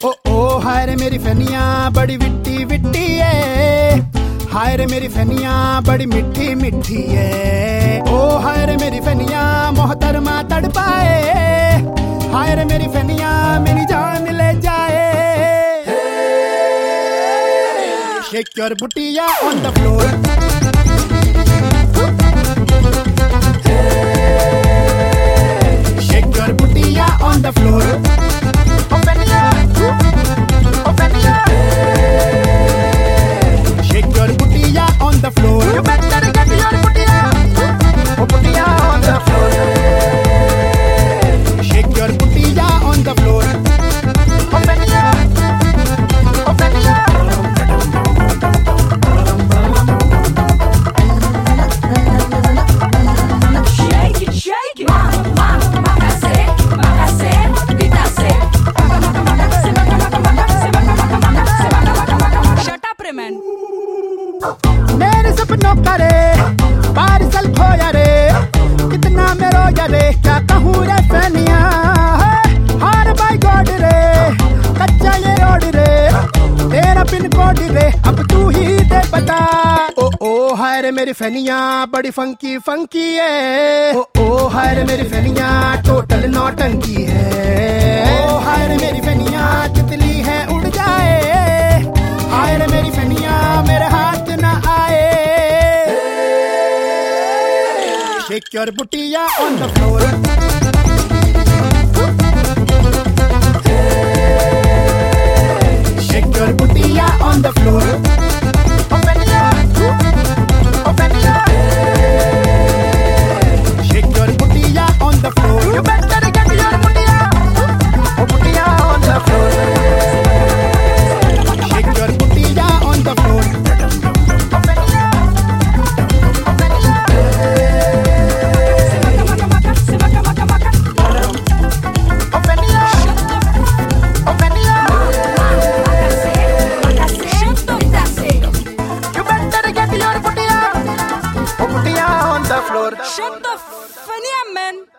ओ ओ हाय रे मेरी फनिया बड़ी विट्टी विट्टी है, हाय रे मेरी फनिया बड़ी मिठी मिठी है। ओ हाय रे मेरी फनिया मोहतरमा तड़पाए, हाय रे मेरी फनिया मेरी जान ले जाए। Shake your booty on the floor, shake your booty on the floor. Open ya, shake your booty on the floor. You better get your booty on the floor. Shake your booty on the floor. Open ya. मेरे सपनों का रे parcel खोया रे, कितना मैं रोया रे, क्या कहूँ रे फनिया। हार बाय गॉड रे, कच्चा ये रोड रे, तेरा पिन कोड रे, अब तू ही दे बता। ओ ओ हाय रे मेरी फनिया बड़ी फंकी फंकी है। ओ ओ हाय रे मेरी फनिया टोटल नौटंकी है। ओ हाय रे मेरी फनिया तितली है उड़ जाए, हाय रे मेरी फनिया मेरे हाथ ना आए। Shake your booty on the floor, shake your booty on the floor. Open ya, shake your booty on the floor. You better get your booty on the floor. Shake your booty on the floor. Shut the funny man.